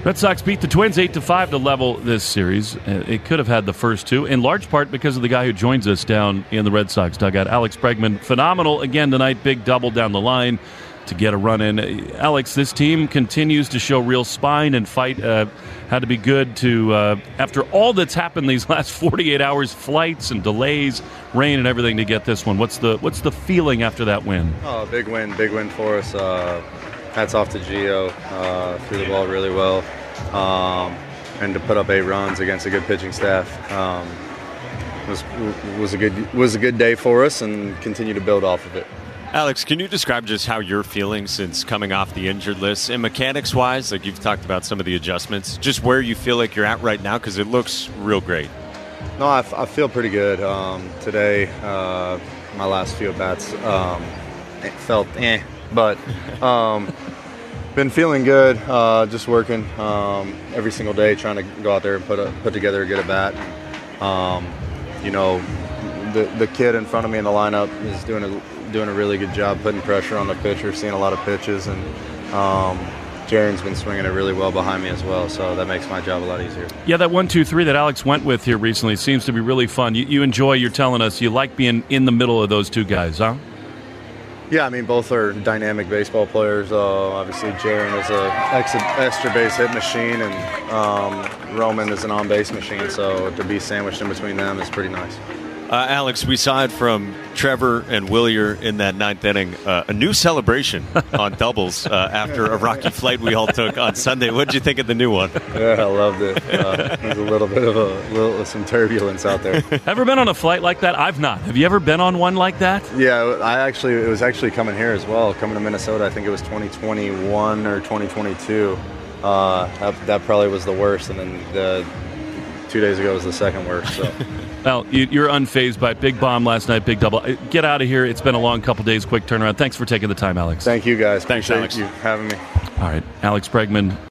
Red Sox beat the Twins 8-5 to level this series. It could have had the first two, in large part because of the guy who joins us down in the Red Sox dugout, Alex Bregman. Phenomenal again tonight, big double down the line to get a run in. Alex, this team continues to show real spine and fight. Had to be good to, after all that's happened these last 48 hours, flights and delays, rain and everything, to get this one. What's the feeling after that win? Oh, big win for us. Hats off to Gio. Threw the ball really well. And to put up 8 runs against a good pitching staff was a good day for us, and continue to build off of it. Alex, can you describe just how you're feeling since coming off the injured list? And mechanics-wise, like you've talked about some of the adjustments, just where you feel like you're at right now, because it looks real great. No, I feel pretty good. Today, my last few at-bats, it felt but been feeling good, just working every single day, trying to go out there and put together a good at-bat. The kid in front of me in the lineup is doing a really good job putting pressure on the pitcher, seeing a lot of pitches, and Jaren's been swinging it really well behind me as well, so that makes my job a lot easier. Yeah, that 1-2-3 that Alex went with here recently seems to be really fun. You enjoy, you're telling us, you like being in the middle of those two guys, huh? Yeah, I mean, both are dynamic baseball players. Obviously, Jaren is an extra base hit machine, and Roman is an on-base machine, so to be sandwiched in between them is pretty nice. Alex, we saw it from Trevor and Wilyer in that 9th inning. A new celebration on doubles after a rocky flight we all took on Sunday. What did you think of the new one? Yeah, I loved it. There's a little bit of some turbulence out there. Ever been on a flight like that? I've not. Have you ever been on one like that? Yeah, it was actually coming here as well, coming to Minnesota. I think it was 2021 or 2022. That probably was the worst, and then 2 days ago was the second worst. So. Well, you're unfazed by big bomb last night, big double. Get out of here. It's been a long couple days, quick turnaround. Thanks for taking the time, Alex. Thank you, guys. Thanks, Appreciate Alex. you having me. All right, Alex Bregman.